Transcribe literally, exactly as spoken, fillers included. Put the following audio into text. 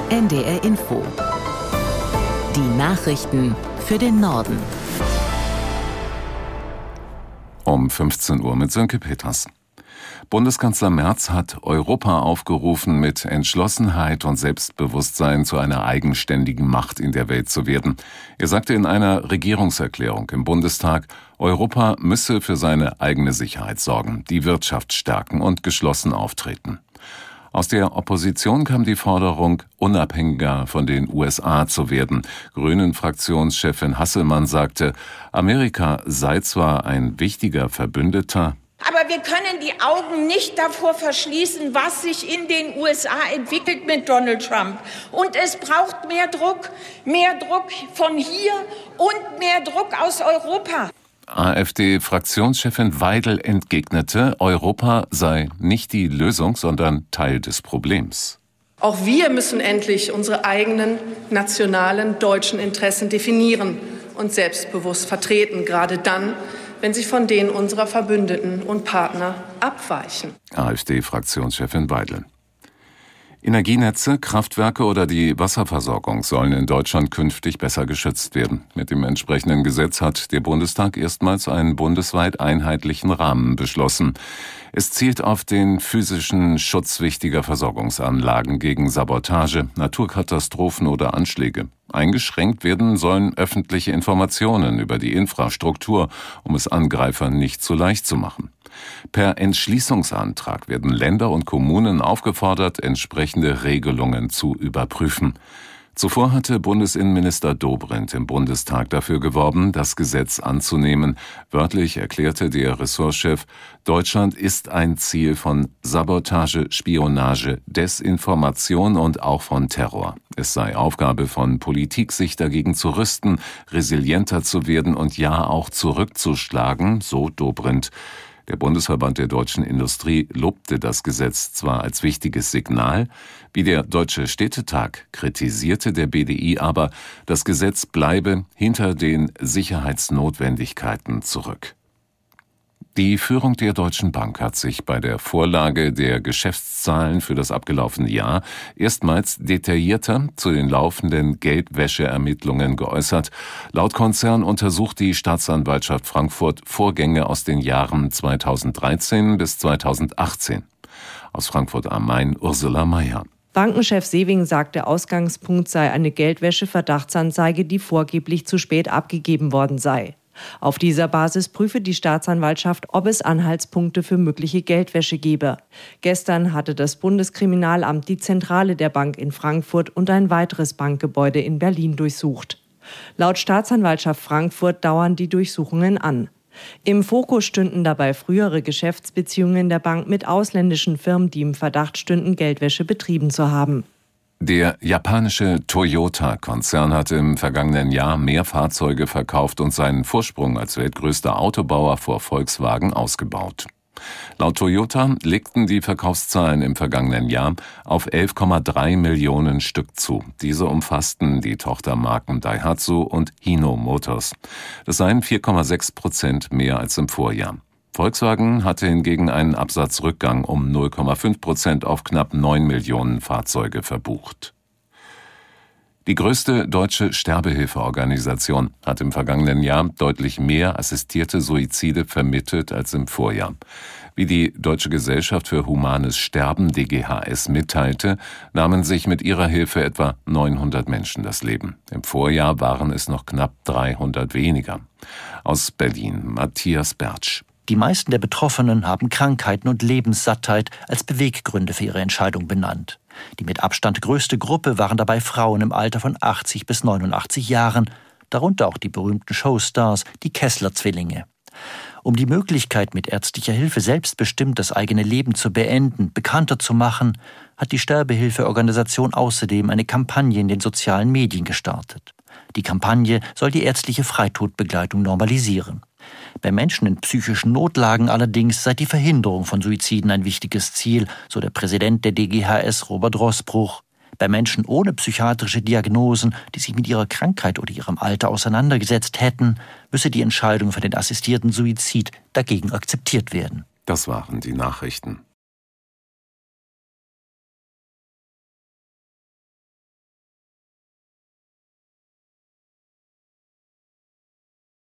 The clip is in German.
N D R Info. Die Nachrichten für den Norden. Um fünfzehn Uhr mit Sönke Peters. Bundeskanzler Merz hat Europa aufgerufen, mit Entschlossenheit und Selbstbewusstsein zu einer eigenständigen Macht in der Welt zu werden. Er sagte in einer Regierungserklärung im Bundestag, Europa müsse für seine eigene Sicherheit sorgen, die Wirtschaft stärken und geschlossen auftreten. Aus der Opposition kam die Forderung, unabhängiger von den U S A zu werden. Grünen-Fraktionschefin Hasselmann sagte, Amerika sei zwar ein wichtiger Verbündeter, aber wir können die Augen nicht davor verschließen, was sich in den U S A entwickelt mit Donald Trump. Und es braucht mehr Druck, mehr Druck von hier und mehr Druck aus Europa. AfD-Fraktionschefin Weidel entgegnete, Europa sei nicht die Lösung, sondern Teil des Problems. Auch wir müssen endlich unsere eigenen nationalen deutschen Interessen definieren und selbstbewusst vertreten, gerade dann, wenn sie von denen unserer Verbündeten und Partner abweichen. AfD-Fraktionschefin Weidel. Energienetze, Kraftwerke oder die Wasserversorgung sollen in Deutschland künftig besser geschützt werden. Mit dem entsprechenden Gesetz hat der Bundestag erstmals einen bundesweit einheitlichen Rahmen beschlossen. Es zielt auf den physischen Schutz wichtiger Versorgungsanlagen gegen Sabotage, Naturkatastrophen oder Anschläge. Eingeschränkt werden sollen öffentliche Informationen über die Infrastruktur, um es Angreifern nicht zu leicht zu machen. Per Entschließungsantrag werden Länder und Kommunen aufgefordert, entsprechende Regelungen zu überprüfen. Zuvor hatte Bundesinnenminister Dobrindt im Bundestag dafür geworben, das Gesetz anzunehmen. Wörtlich erklärte der Ressortchef, Deutschland ist ein Ziel von Sabotage, Spionage, Desinformation und auch von Terror. Es sei Aufgabe von Politik, sich dagegen zu rüsten, resilienter zu werden und ja auch zurückzuschlagen, so Dobrindt. Der Bundesverband der deutschen Industrie lobte das Gesetz zwar als wichtiges Signal, wie der Deutsche Städtetag kritisierte der B D I aber, das Gesetz bleibe hinter den Sicherheitsnotwendigkeiten zurück. Die Führung der Deutschen Bank hat sich bei der Vorlage der Geschäftszahlen für das abgelaufene Jahr erstmals detaillierter zu den laufenden Geldwäscheermittlungen geäußert. Laut Konzern untersucht die Staatsanwaltschaft Frankfurt Vorgänge aus den Jahren zweitausenddreizehn bis zweitausendachtzehn. Aus Frankfurt am Main Ursula Mayer. Bankenchef Sewing sagt, der Ausgangspunkt sei eine Geldwäsche-Verdachtsanzeige, die vorgeblich zu spät abgegeben worden sei. Auf dieser Basis prüfe die Staatsanwaltschaft, ob es Anhaltspunkte für mögliche Geldwäsche gebe. Gestern hatte das Bundeskriminalamt die Zentrale der Bank in Frankfurt und ein weiteres Bankgebäude in Berlin durchsucht. Laut Staatsanwaltschaft Frankfurt dauern die Durchsuchungen an. Im Fokus stünden dabei frühere Geschäftsbeziehungen der Bank mit ausländischen Firmen, die im Verdacht stünden, Geldwäsche betrieben zu haben. Der japanische Toyota-Konzern hatte im vergangenen Jahr mehr Fahrzeuge verkauft und seinen Vorsprung als weltgrößter Autobauer vor Volkswagen ausgebaut. Laut Toyota legten die Verkaufszahlen im vergangenen Jahr auf elf Komma drei Millionen Stück zu. Diese umfassten die Tochtermarken Daihatsu und Hino Motors. Das seien vier Komma sechs Prozent mehr als im Vorjahr. Volkswagen hatte hingegen einen Absatzrückgang um null Komma fünf Prozent auf knapp neun Millionen Fahrzeuge verbucht. Die größte deutsche Sterbehilfeorganisation hat im vergangenen Jahr deutlich mehr assistierte Suizide vermittelt als im Vorjahr. Wie die Deutsche Gesellschaft für Humanes Sterben D G H S mitteilte, nahmen sich mit ihrer Hilfe etwa neunhundert Menschen das Leben. Im Vorjahr waren es noch knapp dreihundert weniger. Aus Berlin Matthias Bertsch. Die meisten der Betroffenen haben Krankheiten und Lebenssattheit als Beweggründe für ihre Entscheidung benannt. Die mit Abstand größte Gruppe waren dabei Frauen im Alter von achtzig bis neunundachtzig Jahren, darunter auch die berühmten Showstars, die Kessler-Zwillinge. Um die Möglichkeit, mit ärztlicher Hilfe selbstbestimmt das eigene Leben zu beenden, bekannter zu machen, hat die Sterbehilfeorganisation außerdem eine Kampagne in den sozialen Medien gestartet. Die Kampagne soll die ärztliche Freitodbegleitung normalisieren. Bei Menschen in psychischen Notlagen allerdings sei die Verhinderung von Suiziden ein wichtiges Ziel, so der Präsident der D G H S Robert Roßbruch. Bei Menschen ohne psychiatrische Diagnosen, die sich mit ihrer Krankheit oder ihrem Alter auseinandergesetzt hätten, müsse die Entscheidung für den assistierten Suizid dagegen akzeptiert werden. Das waren die Nachrichten.